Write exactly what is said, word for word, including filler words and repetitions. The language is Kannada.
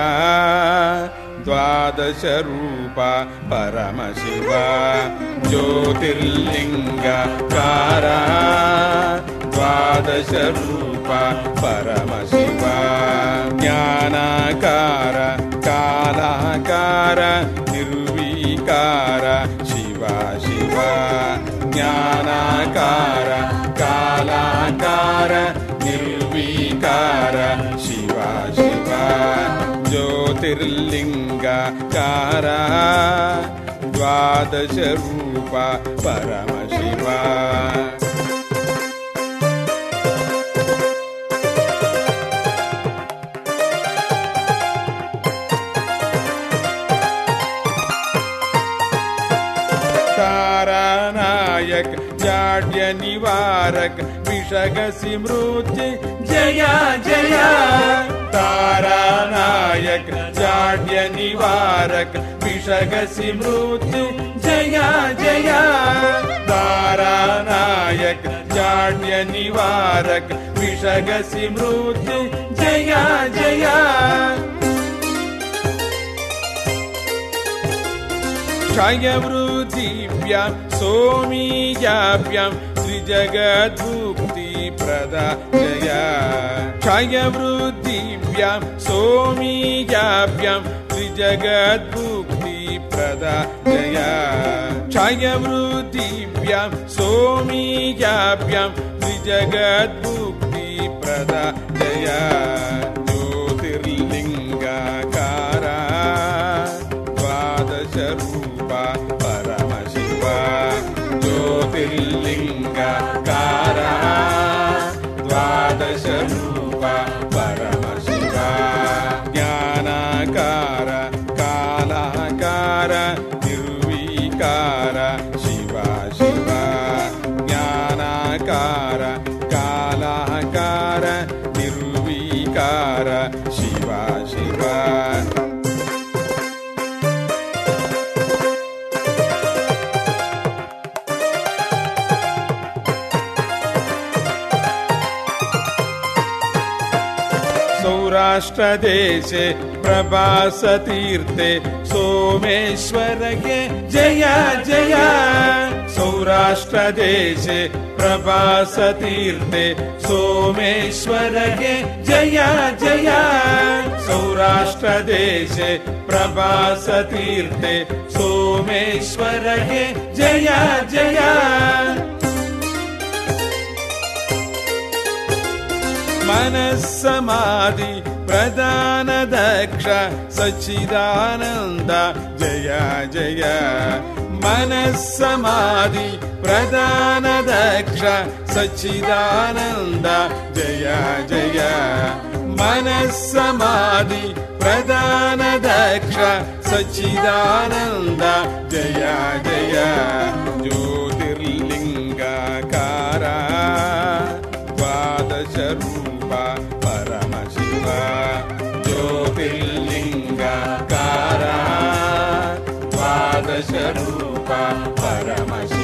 ದ್ವಾದಶ ರೂಪ ಪರಮಶಿವ ಜ್ಯೋತಿರ್ಲಿಂಗಕಾರ ದ್ವಾದಶ ರೂಪ ಪರಮಶಿವ ಜ್ಞಾನಕಾರ ಕಾಲಾಕಾರ ನಿರ್ವಿಕಾರ ಶಿವ ಶಿವ ಜ್ಞಾನಕಾರ ಕಾಲಾಕಾರ ನಿರ್ವಿಕಾರ ಶಿವ ಶಿವ ಜ್ಯೋತಿರ್ಲಿಂಗಕಾರ ದ್ವಾದಶ ರೂಪ ಪರಮಶಿವ तारानायक जाड्य निवारक विषग स्मृति जय जय तारानायक जाड्य निवारक विषग स्मृति जय जय तारानायक जाड्य निवारक विषग स्मृति जय जय क्षयवृद्धिभ्यां सोमीयाभ्यां त्रिजगद्मुक्तिप्रदा जय क्षयवृद्धिभ्यां सोमीयाभ्यां त्रिजगद्मुक्तिप्रदा जय क्षयवृद्धिभ्यां सोमीयाभ्यां त्रिजगद्मुक्तिप्रदा जय ज्योतिर्लिंगकार द्वादश रूप परमशिव ज्योतिर्लिंगकार द्वादश रूप परमशिव ज्ञानकार कालाकार निर्विकार शिव शिव ज्ञानकार कालाकार निर्विकार शिव शिव सौराष्ट्रदेशे प्रभासतीर्थे सोमेश्वरगे जय जय सौराष्ट्रदेशे प्रभासतीर्थे सोमेश्वरगे जय जय सौराष्ट्रदेशे प्रभासतीर्थे सोमेश्वरगे जय जय मनस्समाधि प्रदान दक्ष सच्चिदानंद जय जय मनस्समाधि प्रदान दक्ष सच्चिदानंद जय जय मनस्समाधि प्रदान दक्ष सच्चिदानंद जय जय ज्योतिर्लिंगकार द्वादश रूप परमशिव ज्योतिर्लिंगकार द्वादश रूप परमशिव